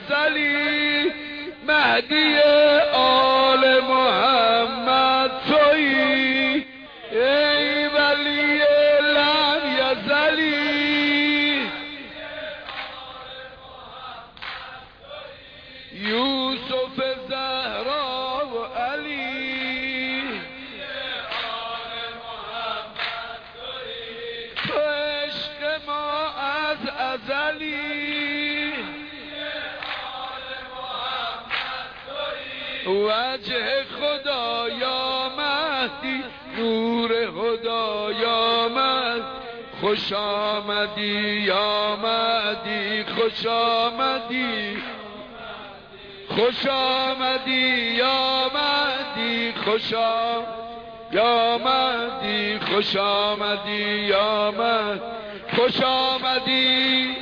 یزلی مهدی آل محمد تویی ای ولی لم یزلی یوسف زهرا و علی تو عشق ما از ازلی وجه خدا یا مهدی نور خدا یا مهدی خوش آمدی یا مهدی خوش آمدی خوش آمدی یا مهدی خوش یا مهدی خوش آمدی یا مهدی خوش آمدی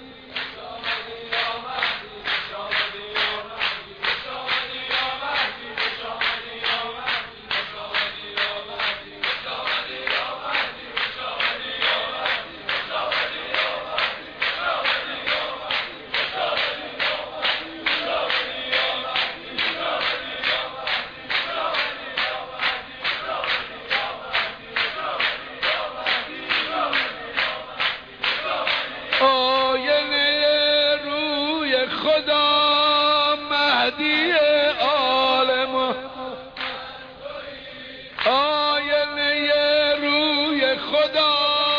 آینه روی خدا مهدی عالم آینه روی خدا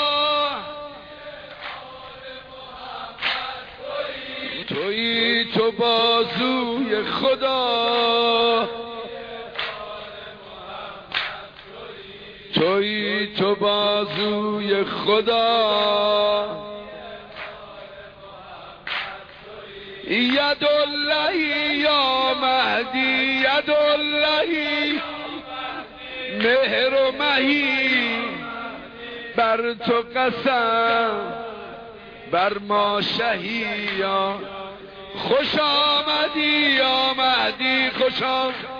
تویی تو بازوی خدا تویی تو بازوی خدا ید الله یا مهدی ید الله مهر و مهی بر تو قسم بر ما شهی یا خوش آمدی یا مهدی خوش آمدی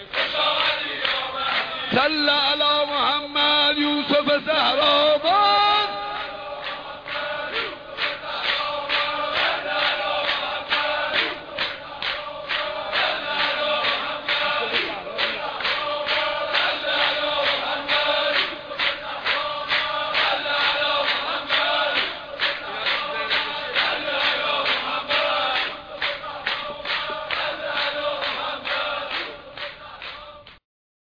صلی علی محمد یوسف زهرا